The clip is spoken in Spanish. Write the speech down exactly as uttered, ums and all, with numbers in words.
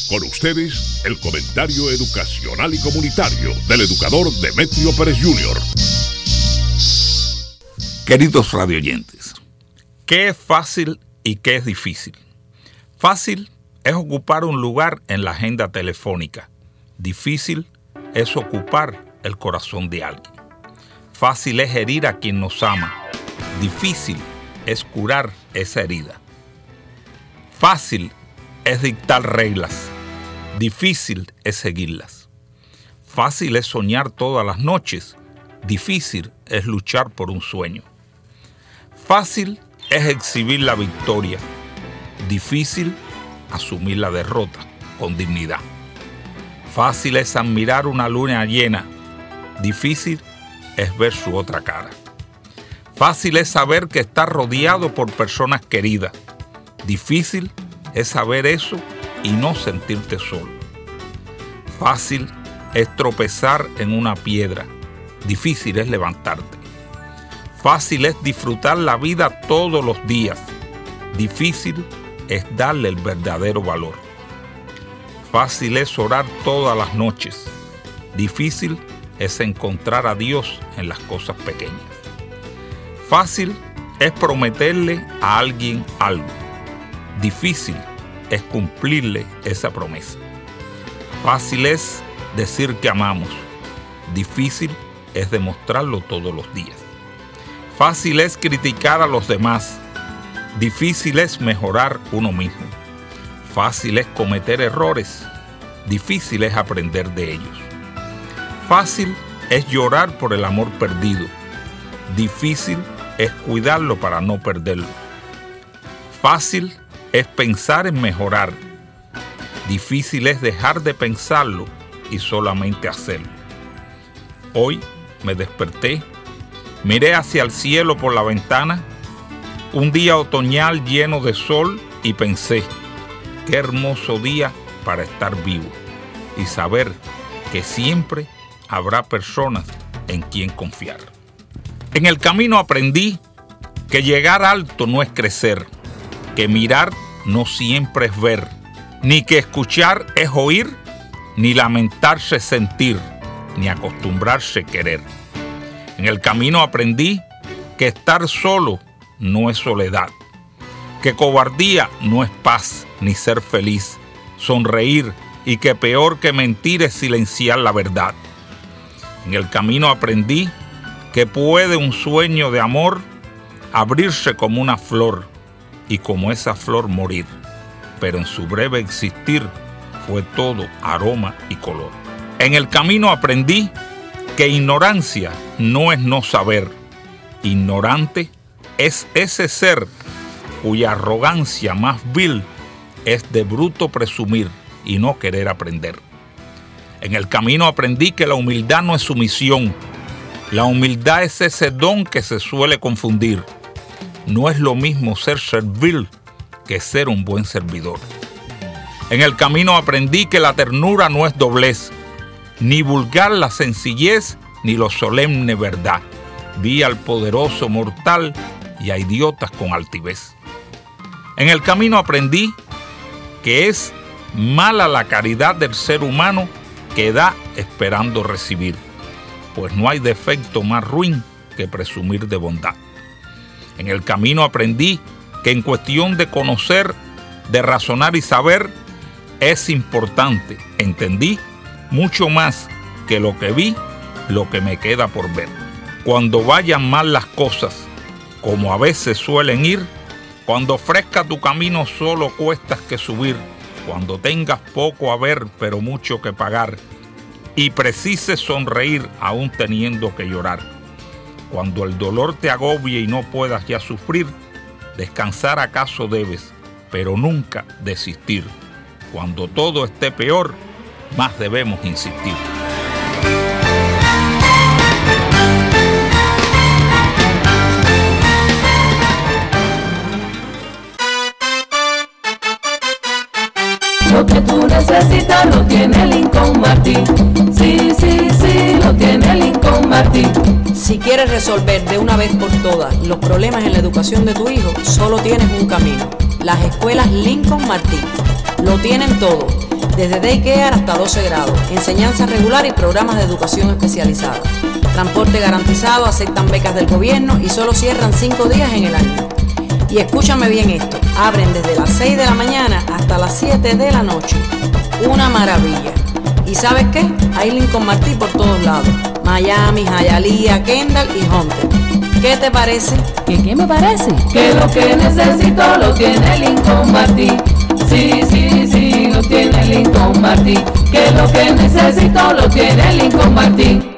Con ustedes, el comentario educacional y comunitario del educador Demetrio Pérez junior Queridos radioyentes, ¿qué es fácil y qué es difícil? Fácil es ocupar un lugar en la agenda telefónica. Difícil es ocupar el corazón de alguien. Fácil es herir a quien nos ama. Difícil es curar esa herida. Fácil es dictar reglas. Difícil es seguirlas. Fácil es soñar todas las noches. Difícil es luchar por un sueño. Fácil es exhibir la victoria. Difícil asumir la derrota con dignidad. Fácil es admirar una luna llena. Difícil es ver su otra cara. Fácil es saber que estás rodeado por personas queridas. Difícil es saber eso y no sentirte solo. Fácil es tropezar en una piedra. Difícil es levantarte. Fácil es disfrutar la vida todos los días. Difícil es darle el verdadero valor. Fácil es orar todas las noches. Difícil es encontrar a Dios en las cosas pequeñas. Fácil es prometerle a alguien algo. Difícil es cumplirle esa promesa. Fácil es decir que amamos. Difícil es demostrarlo todos los días. Fácil es criticar a los demás. Difícil es mejorar uno mismo. Fácil es cometer errores. Difícil es aprender de ellos. Fácil es llorar por el amor perdido. Difícil es cuidarlo para no perderlo. Fácil es pensar en mejorar. Difícil es dejar de pensarlo y solamente hacerlo. Hoy me desperté, miré hacia el cielo por la ventana, un día otoñal lleno de sol, y pensé, qué hermoso día para estar vivo y saber que siempre habrá personas en quien confiar. En el camino aprendí que llegar alto no es crecer, que mirar no siempre es ver, ni que escuchar es oír, ni lamentarse es sentir, ni acostumbrarse a querer. En el camino aprendí que estar solo no es soledad, que cobardía no es paz ni ser feliz, sonreír, y que peor que mentir es silenciar la verdad. En el camino aprendí que puede un sueño de amor abrirse como una flor y como esa flor morir, pero en su breve existir fue todo aroma y color. En el camino aprendí que ignorancia no es no saber. Ignorante es ese ser cuya arrogancia más vil es de bruto presumir y no querer aprender. En el camino aprendí que la humildad no es sumisión. La humildad es ese don que se suele confundir. No es lo mismo ser servil que ser un buen servidor. En el camino aprendí que la ternura no es doblez, ni vulgar la sencillez, ni lo solemne verdad. Vi al poderoso mortal y a idiotas con altivez. En el camino aprendí que es mala la caridad del ser humano que da esperando recibir, pues no hay defecto más ruin que presumir de bondad. En el camino aprendí que en cuestión de conocer, de razonar y saber, es importante, entendí, mucho más que lo que vi, lo que me queda por ver. Cuando vayan mal las cosas, como a veces suelen ir, cuando ofrezca tu camino solo cuestas que subir, cuando tengas poco a ver pero mucho que pagar, y precises sonreír aún teniendo que llorar. Cuando el dolor te agobie y no puedas ya sufrir, descansar acaso debes, pero nunca desistir. Cuando todo esté peor, más debemos insistir. Lo que tú necesitas lo tiene Lincoln Martin. Sí, sí, sí, lo tiene Lincoln Martin. Si quieres resolver de una vez por todas los problemas en la educación de tu hijo, solo tienes un camino: las escuelas Lincoln Martin. Lo tienen todo: desde daycare hasta doce grados, enseñanza regular y programas de educación especializada. Transporte garantizado, aceptan becas del gobierno y solo cierran cinco días en el año. Y escúchame bien esto, abren desde las seis de la mañana hasta las siete de la noche. Una maravilla. ¿Y sabes qué? Hay Lincoln Martí por todos lados. Miami, Hialeah, Kendall y Hunter. ¿Qué te parece? ¿Qué, qué me parece? Que lo que necesito lo tiene Lincoln Martí. Sí, sí, sí, lo tiene Lincoln Martí. Que lo que necesito lo tiene Lincoln Martí.